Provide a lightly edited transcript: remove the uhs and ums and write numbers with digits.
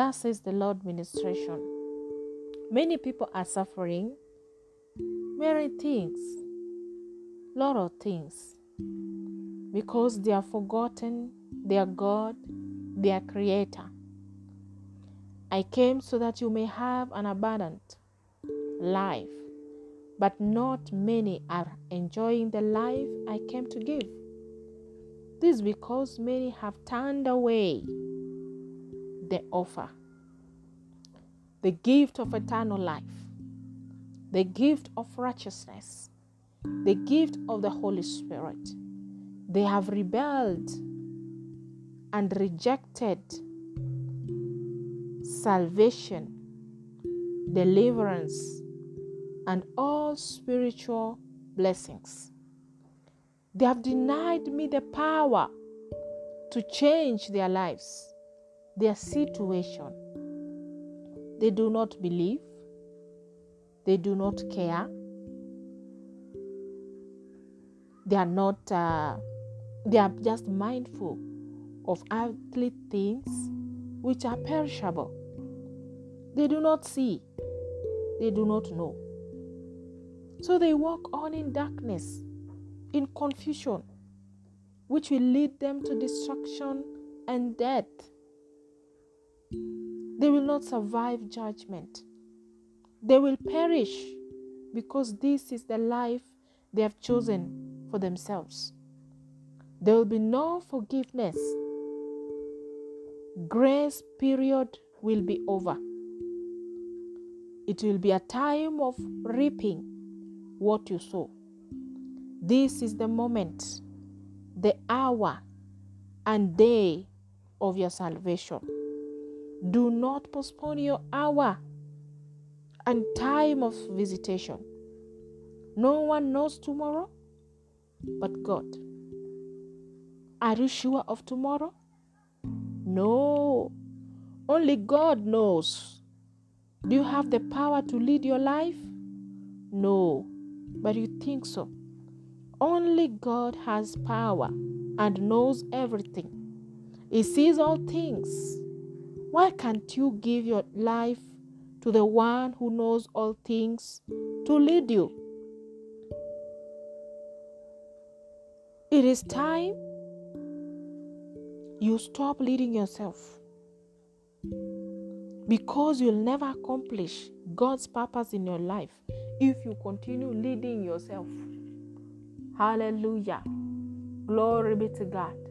Thus says the Lord ministration. Many people are suffering many things, lot of things, because they have forgotten their God, their Creator. I came so that you may have an abundant life, but not many are enjoying the life I came to give. This is because many have turned away the offer, the gift of eternal life, the gift of righteousness, the gift of the Holy Spirit. They have rebelled and rejected salvation, deliverance, and all spiritual blessings. They have denied me the power to change their lives, their situation. They do not believe. They do not care. They are just mindful of earthly things which are perishable. They do not see. They do not know. So they walk on in darkness, in confusion, which will lead them to destruction and death. They will not survive judgment. They will perish because this is the life they have chosen for themselves. There will be no forgiveness. Grace period will be over. It will be a time of reaping what you sow. This is the moment, the hour and day of your salvation. Do not postpone your hour and time of visitation. No one knows tomorrow but God. Are you sure of tomorrow? No. Only God knows. Do you have the power to lead your life? No. But you think so. Only God has power and knows everything. He sees all things. Why can't you give your life to the one who knows all things to lead you? It is time you stop leading yourself, because you'll never accomplish God's purpose in your life if you continue leading yourself. Hallelujah. Glory be to God.